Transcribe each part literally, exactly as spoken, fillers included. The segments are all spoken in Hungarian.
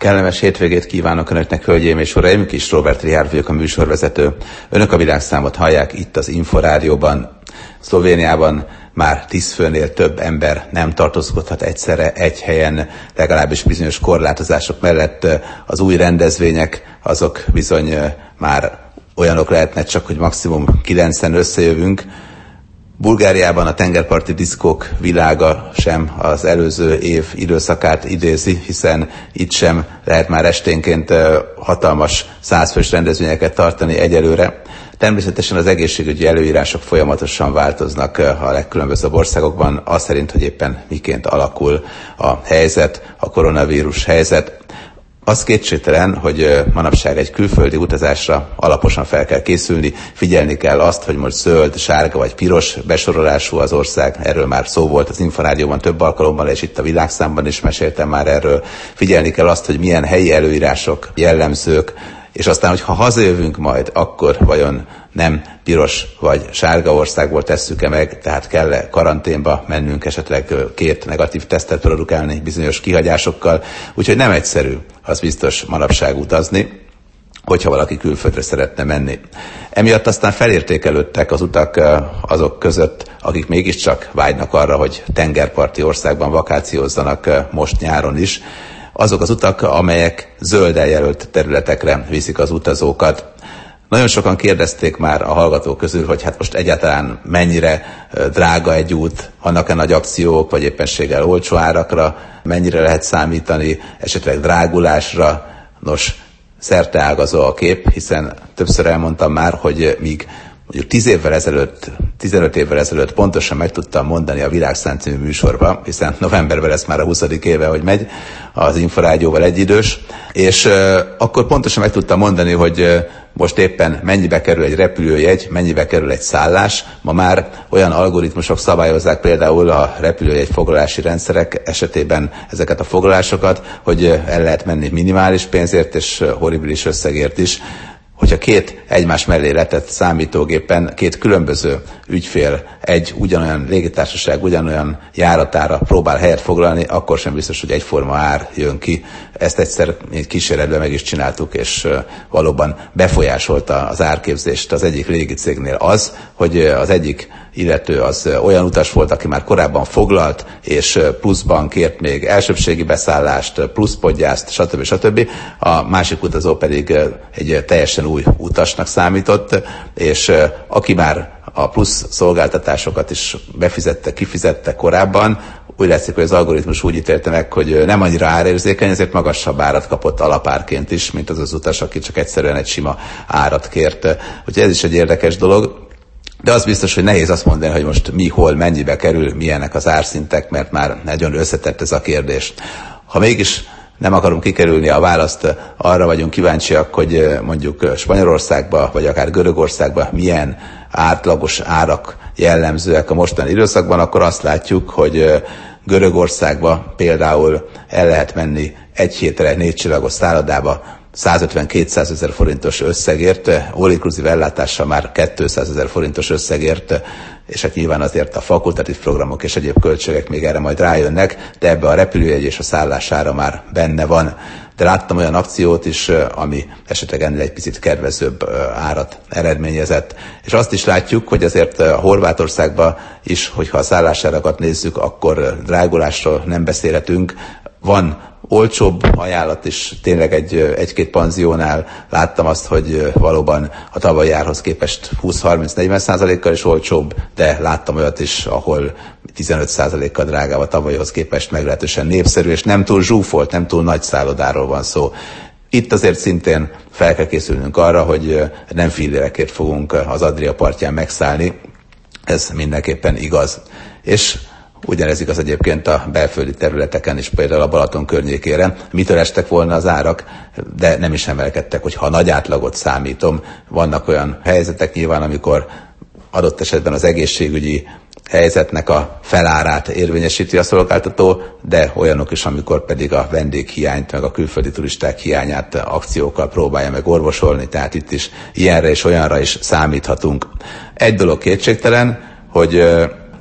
Kellemes hétvégét kívánok Önöknek, hölgyeim és uraim, Kis Róbert Richárd vagyok, a műsorvezető. Önök a világszámot hallják itt az Inforádióban. Szlovéniában már tíz főnél több ember nem tartózkodhat egyszerre egy helyen, legalábbis bizonyos korlátozások mellett. Az új rendezvények azok bizony már olyanok lehetnek csak, hogy maximum kilencen összejövünk. Bulgáriában a tengerparti diszkók világa sem az előző év időszakát idézi, hiszen itt sem lehet már esténként hatalmas százfős rendezvényeket tartani egyelőre. Természetesen az egészségügyi előírások folyamatosan változnak a legkülönbözőbb országokban, az szerint, hogy éppen miként alakul a helyzet, a koronavírus helyzet. Az kétségtelen, hogy manapság egy külföldi utazásra alaposan fel kell készülni, figyelni kell azt, hogy most zöld, sárga vagy piros besorolású az ország, erről már szó volt az Inforádióban több alkalommal, és itt a világszámban is meséltem már erről. Figyelni kell azt, hogy milyen helyi előírások jellemzők, és aztán, hogyha hazajövünk majd, akkor vajon nem piros vagy sárga országból tesszük-e meg, tehát kell-e karanténba mennünk, esetleg két negatív tesztet produkálni bizonyos kihagyásokkal. Úgyhogy nem egyszerű, az biztos manapság utazni, hogyha valaki külföldre szeretne menni. Emiatt aztán felértékelődtek az utak azok között, akik mégiscsak vágynak arra, hogy tengerparti országban vakációzzanak most nyáron is. Azok az utak, amelyek zölden jelölt területekre viszik az utazókat. Nagyon sokan kérdezték már a hallgatók közül, hogy hát most egyáltalán mennyire drága egy út, vannak-e nagy akciók, vagy éppenséggel olcsó árakra, mennyire lehet számítani, esetleg drágulásra. Nos, szerteágazó a kép, hiszen többször elmondtam már, hogy míg mondjuk tíz évvel ezelőtt, tizenöt évvel ezelőtt pontosan meg tudtam mondani a Világszám című műsorba, hiszen novemberben lesz már a huszadik éve, hogy megy az Inforádióval egyidős, és uh, akkor pontosan meg tudtam mondani, hogy uh, most éppen mennyibe kerül egy repülőjegy, mennyibe kerül egy szállás. Ma már olyan algoritmusok szabályozzák például a repülőjegy foglalási rendszerek esetében ezeket a foglalásokat, hogy uh, el lehet menni minimális pénzért és uh, horribilis összegért is. Hogyha két egymás mellé letett számítógépen két különböző ügyfél egy ugyanolyan légitársaság ugyanolyan járatára próbál helyet foglalni, akkor sem biztos, hogy egyforma ár jön ki. Ezt egyszer egy kísérletben meg is csináltuk, és valóban befolyásolta az árképzést az egyik légicégnél az, hogy az egyik illető az olyan utas volt, aki már korábban foglalt, és pluszban kért még elsőbségi beszállást, pluszpodgyászt, stb. stb. A másik utazó pedig egy teljesen új utasnak számított, és aki már a plusz szolgáltatásokat is befizette, kifizette korábban, úgy látszik, hogy az algoritmus úgy ítélte meg, hogy nem annyira árérzékeny, ezért magasabb árat kapott alapárként is, mint az az utas, aki csak egyszerűen egy sima árat kért. Úgyhogy ez is egy érdekes dolog. De az biztos, hogy nehéz azt mondani, hogy most mi, hol, mennyibe kerül, milyenek az árszintek, mert már nagyon összetett ez a kérdés. Ha mégis nem akarunk kikerülni a választ, arra vagyunk kíváncsiak, hogy mondjuk Spanyolországban, vagy akár Görögországban milyen átlagos árak jellemzőek a mostani időszakban, akkor azt látjuk, hogy Görögországban például el lehet menni egy hétre négy csillagos szállodába százötven-kétszázezer forintos összegért, all-inclusive ellátással már kétszázezer forintos összegért, és hát nyilván azért a fakultatív programok és egyéb költségek még erre majd rájönnek, de ebbe a repülőjegy és a szállására már benne van. De láttam olyan akciót is, ami esetleg ennél egy picit kedvezőbb árat eredményezett. És azt is látjuk, hogy azért Horvátországban is, hogyha a szállásárakat nézzük, akkor drágulásról nem beszélhetünk. Van olcsóbb ajánlat is, tényleg egy, egy-két panziónál láttam azt, hogy valóban a tavalyi árhoz képest húsz-harminc-negyven százalékkal is olcsóbb, de láttam olyat is, ahol tizenöt százalékkal drágább a tavalyhoz képest, meglehetősen népszerű, és nem túl zsúfolt, nem túl nagy szállodáról van szó. Itt azért szintén fel kell készülnünk arra, hogy nem fillérekért fogunk az Adria partján megszállni, ez mindenképpen igaz. És ugyanez igaz egyébként a belföldi területeken is, például a Balaton környékére. Mitől estek volna az árak, de nem is emelkedtek, hogyha a nagy átlagot számítom. Vannak olyan helyzetek nyilván, amikor adott esetben az egészségügyi helyzetnek a felárát érvényesíti a szolgáltató, de olyanok is, amikor pedig a vendéghiányt, meg a külföldi turisták hiányát akciókkal próbálja meg orvosolni, tehát itt is ilyenre és olyanra is számíthatunk. Egy dolog kétségtelen, hogy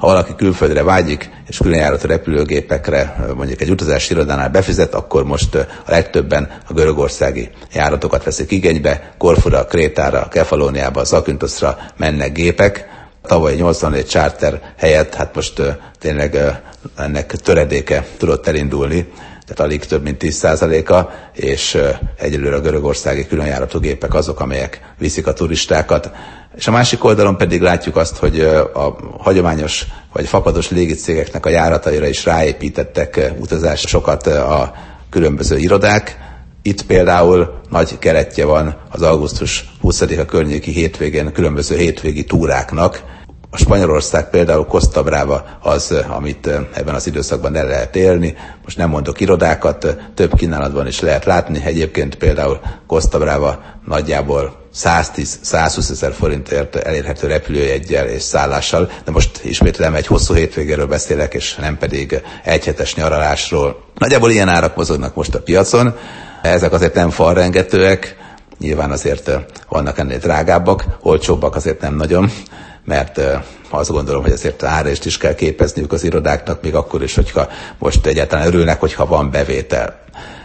Ha valaki külföldre vágyik, és különjáratú repülőgépekre mondjuk egy utazási irodánál befizet, akkor most a legtöbben a görögországi járatokat veszik igénybe. Korfura, Krétára, Kefalóniába, Zakynthosra mennek gépek. Tavaly nyolcvannégy charter helyett, hát most tényleg ennek töredéke tudott elindulni, tehát alig több mint tíz százaléka, és egyelőre a görögországi különjáratú gépek azok, amelyek viszik a turistákat. És a másik oldalon pedig látjuk azt, hogy a hagyományos vagy fapados légicégeknek a járataira is ráépítettek utazásokat a különböző irodák. Itt például nagy keretje van az augusztus huszadika környéki hétvégén különböző hétvégi túráknak. A Spanyolország például Costa Brava az, amit ebben az időszakban el lehet élni. Most nem mondok irodákat, több kínálatban is lehet látni. Egyébként például Costa Brava nagyjából száztíz-százhúsz ezer forintért elérhető repülőjeggyel és szállással, de most ismétlem egy hosszú hétvégéről beszélek, és nem pedig egyhetes nyaralásról. Nagyjából ilyen árak mozognak most a piacon. Ezek azért nem falrengetőek, nyilván azért vannak ennél drágábbak, olcsóbbak azért nem nagyon, mert azt gondolom, hogy azért árést is kell képezniük az irodáknak, még akkor is, hogyha most egyáltalán örülnek, hogyha van bevétel.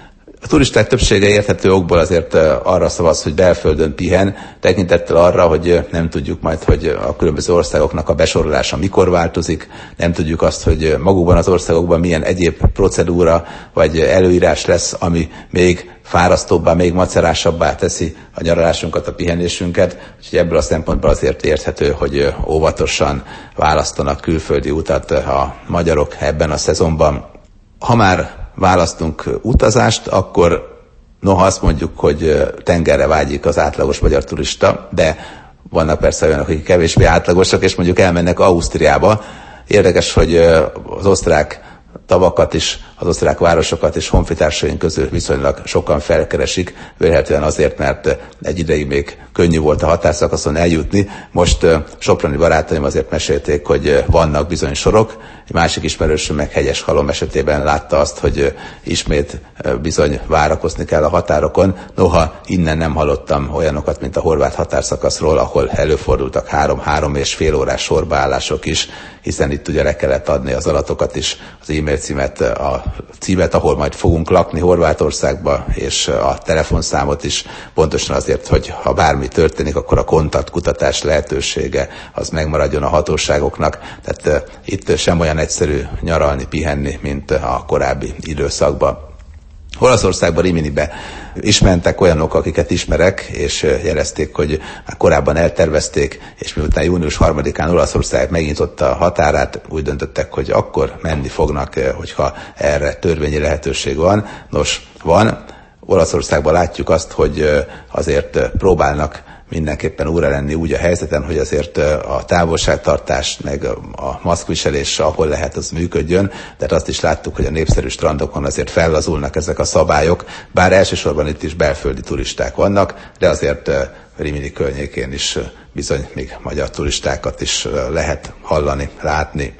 A turisták többsége érthető okból azért arra szavaz, hogy belföldön pihen, tekintettel arra, hogy nem tudjuk majd, hogy a különböző országoknak a besorolása mikor változik, nem tudjuk azt, hogy magukban az országokban milyen egyéb procedúra vagy előírás lesz, ami még fárasztóbbá, még macerásabbá teszi a nyaralásunkat, a pihenésünket. Úgyhogy ebből a szempontból azért érthető, hogy óvatosan választanak külföldi utat a magyarok ebben a szezonban. Ha már választunk utazást, akkor noha azt mondjuk, hogy tengerre vágyik az átlagos magyar turista, de vannak persze olyanok, akik kevésbé átlagosak, és mondjuk elmennek Ausztriába. Érdekes, hogy az osztrák tavakat is, az osztrák városokat és honfitársaink közül viszonylag sokan felkeresik, vélhetően azért, mert egy ideig még könnyű volt a határszakaszon eljutni. Most soproni barátaim azért mesélték, hogy vannak bizony sorok. Egy másik ismerősöm meg Hegyeshalom esetében látta azt, hogy ismét bizony várakozni kell a határokon. Noha innen nem hallottam olyanokat, mint a horvát határszakaszról, ahol előfordultak három-három és fél órás sorbaállások is, hiszen itt ugye le kellett adni az adatokat is, az e-mail címet, a címet, ahol majd fogunk lakni Horvátországba, és a telefonszámot is, pontosan azért, hogy ha bármi történik, akkor a kontaktkutatás lehetősége az megmaradjon a hatóságoknak. Tehát uh, itt sem olyan egyszerű nyaralni, pihenni, mint a korábbi időszakban. Olaszországban, Riminibe is mentek olyanok, akiket ismerek, és jelezték, hogy már korábban eltervezték, és miután június harmadikán Olaszország megnyitotta a határát, úgy döntöttek, hogy akkor menni fognak, hogyha erre törvényi lehetőség van. Nos, van. Olaszországban látjuk azt, hogy azért próbálnak mindenképpen újra lenni úgy a helyzeten, hogy azért a távolságtartás meg a maszkviselés, ahol lehet, az működjön, de azt is láttuk, hogy a népszerű strandokon azért fellazulnak ezek a szabályok, bár elsősorban itt is belföldi turisták vannak, de azért Rimini környékén is bizony még magyar turistákat is lehet hallani, látni.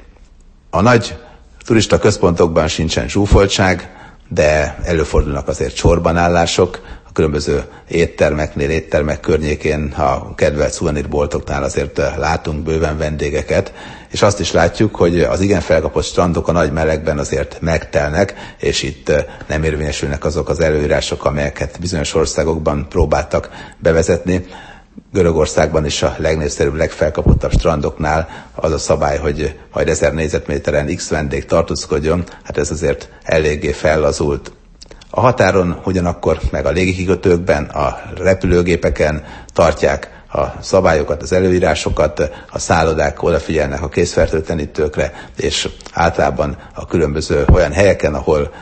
A nagy turista központokban sincsen zsúfoltság, de előfordulnak azért sorbanállások, a különböző éttermeknél, éttermek környékén, a kedvelt szuvenírboltoknál azért látunk bőven vendégeket, és azt is látjuk, hogy az igen felkapott strandok a nagy melegben azért megtelnek, és itt nem érvényesülnek azok az előírások, amelyeket bizonyos országokban próbáltak bevezetni. Görögországban is a legnépszerűbb, legfelkapottabb strandoknál az a szabály, hogy majd ezer négyzetméteren x vendég tartózkodjon, hát ez azért eléggé fellazult. A határon ugyanakkor, meg a légikikötőkben, a repülőgépeken tartják a szabályokat, az előírásokat, a szállodák odafigyelnek a készfertőtlenítőkre, és általában a különböző olyan helyeken, ahol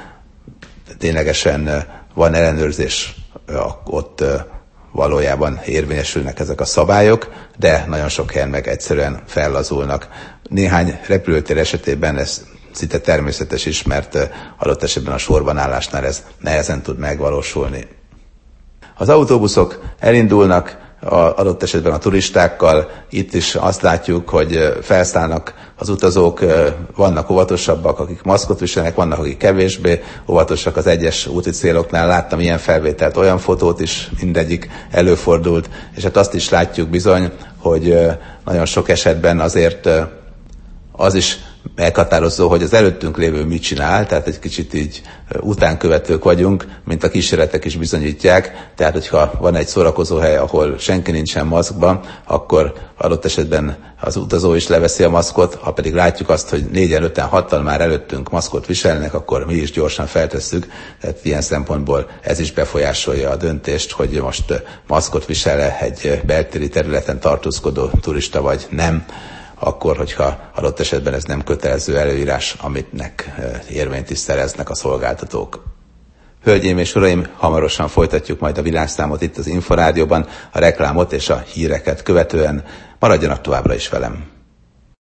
ténylegesen van ellenőrzés, ott valójában érvényesülnek ezek a szabályok, de nagyon sok helyen meg egyszerűen fellazulnak. Néhány repülőtér esetében ez szinte természetes is, mert adott esetben a sorbanállásnál ez nehezen tud megvalósulni. Az autóbuszok elindulnak, a, adott esetben a turistákkal, itt is azt látjuk, hogy felszállnak az utazók, vannak óvatosabbak, akik maszkot viselnek, vannak, akik kevésbé óvatosak az egyes úti céloknál. Láttam ilyen felvételt, olyan fotót is, mindegyik előfordult, és hát azt is látjuk bizony, hogy nagyon sok esetben azért az is meghatározó, hogy az előttünk lévő mit csinál, tehát egy kicsit így utánkövetők vagyunk, mint a kísérletek is bizonyítják, tehát hogyha van egy szórakozóhely, ahol senki nincsen maszkban, akkor adott esetben az utazó is leveszi a maszkot, ha pedig látjuk azt, hogy négyen, öten, hattal már előttünk maszkot viselnek, akkor mi is gyorsan feltesszük, tehát ilyen szempontból ez is befolyásolja a döntést, hogy most maszkot visel-e egy beltéri területen tartózkodó turista vagy nem, akkor, hogyha adott esetben ez nem kötelező előírás, amitnek érvényt is szereznek a szolgáltatók. Hölgyeim és uraim, hamarosan folytatjuk majd a világszámot itt az Inforádióban, a reklámot és a híreket követően. Maradjanak továbbra is velem!